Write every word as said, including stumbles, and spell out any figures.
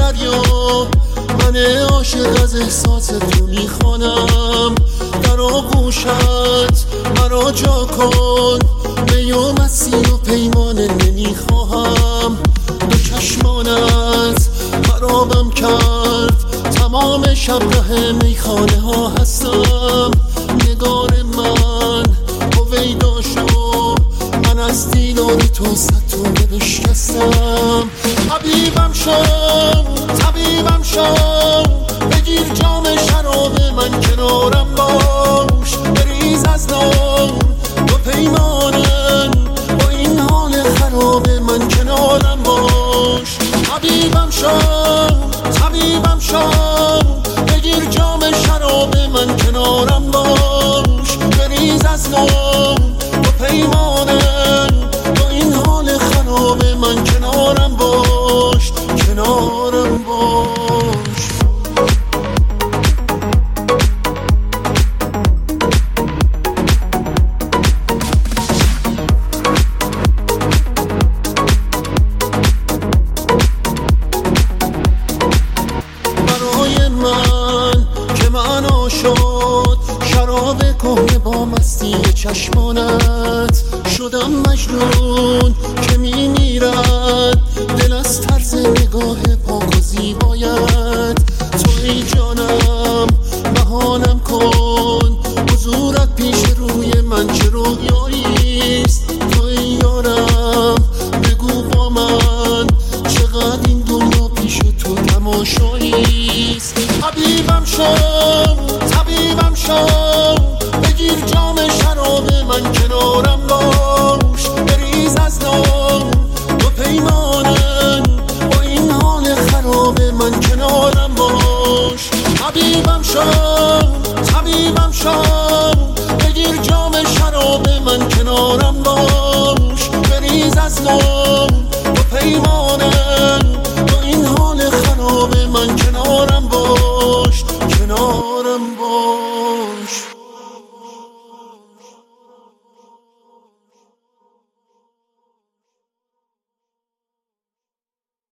دریا، من عاشق از احساس تو میخوانم. در آغوشت مرا جا کن، می و مستی و پیمانه نمیخواهم. دو چشمانت خرابم کرد، تمام شب ره میخانه ها هستم. نگار من هویدا شو، من از دیدار تو ستونه بشکستم. طبیبم شو طبیبم شو، بگیر جام شراب من کنارم باش. بریز از نام دو پیمانن، با این حال خراب من کنارم باش. طبیبم شو طبیبم شو، بگیر جام شراب من کنارم باش. بریز از نام دو پیمانن، با این حال خراب من کنارم باش، کنارم باش. برای من که معنا شد شراب کهنه با مستی چشمانت، شدم مجنون که میمیرد دل از طرز نگاه پاک و زیبایت. تو ای جانم بهانم کن، حضورت پیش روی من چه رویاییست. تو ای یارم بگو با من، چقدر این دنیا پیش تو تماشاییست. طبیبم شو طبیبم شو، بگیر جام شراب من کنارم باش. بریز از نام دو پیمانن، با این حال خراب من کنارم باش. طبیبم شو طبیبم شو، بگیر جام شراب من کنارم باش. بریز از نام دو پیمانن،